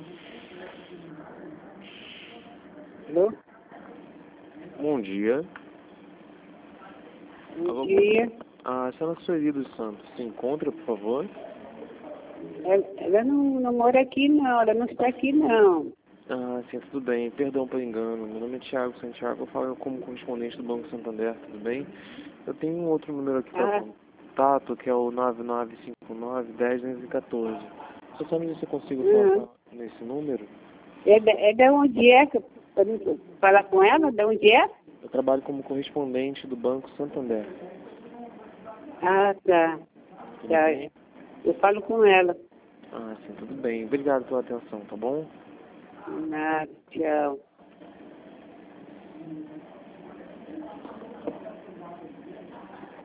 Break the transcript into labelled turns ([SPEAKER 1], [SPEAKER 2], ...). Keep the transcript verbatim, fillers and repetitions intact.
[SPEAKER 1] Alô?
[SPEAKER 2] Bom dia.
[SPEAKER 1] Bom
[SPEAKER 2] Alô,
[SPEAKER 1] dia.
[SPEAKER 2] A senhora Sueli dos Santos se encontra, por favor?
[SPEAKER 1] Ela, ela não, não mora aqui, não. Ela não está aqui, não.
[SPEAKER 2] Ah, sim, tudo bem. Perdão pelo engano. Meu nome é Thiago Santiago. Eu falo como correspondente do Banco Santander, tudo bem? Eu tenho um outro número aqui para
[SPEAKER 1] Ah,
[SPEAKER 2] contato, que é o nove nove cinco nove, um zero dois um quatro. Você sabe se eu consigo
[SPEAKER 1] uhum.
[SPEAKER 2] falar nesse número?
[SPEAKER 1] É, da, é da onde é? Que, pra mim falar com ela? Da onde é?
[SPEAKER 2] Eu trabalho como correspondente do Banco Santander.
[SPEAKER 1] Ah, tá.
[SPEAKER 2] Tudo
[SPEAKER 1] Tá.
[SPEAKER 2] bem?
[SPEAKER 1] Eu falo com ela.
[SPEAKER 2] Ah, sim, tudo bem. Obrigado pela atenção, tá bom?
[SPEAKER 1] Ah, tchau.